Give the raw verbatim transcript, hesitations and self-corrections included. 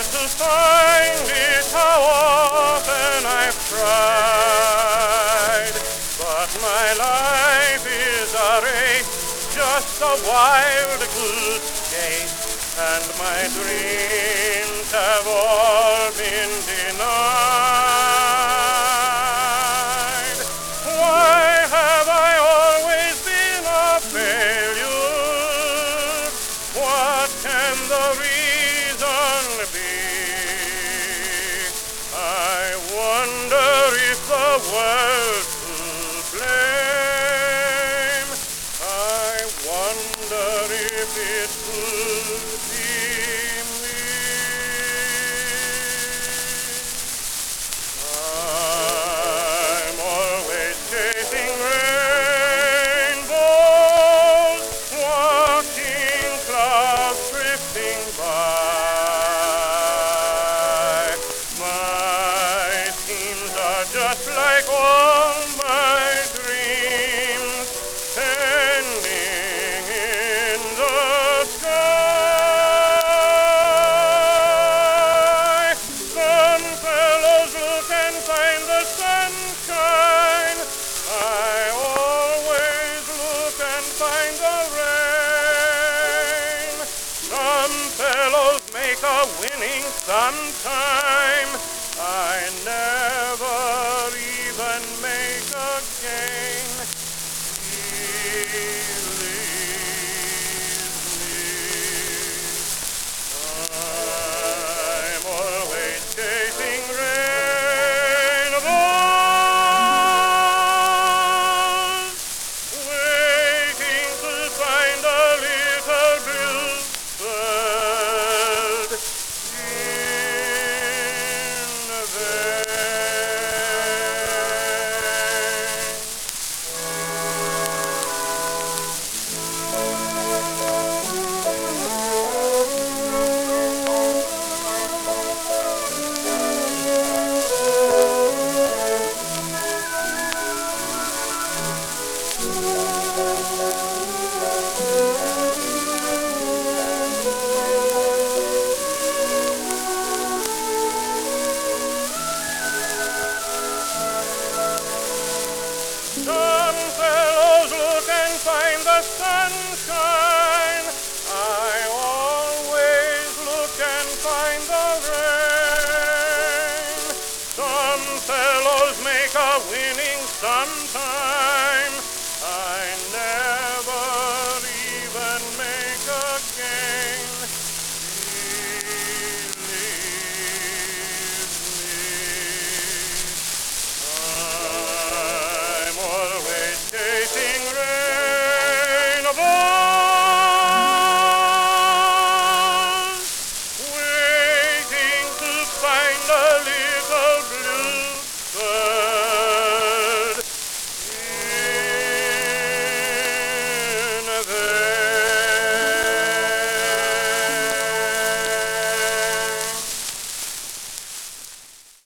to find it, how often I've tried. But my life is a race, just a wild goose chase, and my dreams have all been denied. Why have I always been a failure? What can the reason be? I wonder if the world will blame. I wonder if it could be me. I'm always chasing rainbows, watching clouds drifting by. My schemes are just like all my dreams, pending in the sky. Some fellows look and find the sunshine. I always look and find the rain. Some fellows make a winning sometime. I never even make a gain. Believe me, I'm always chasing rainbows, waiting to find a little bluebird in the Some fellows look and find the sunshine. I always look and find the rain. Some fellows make a winning sometime.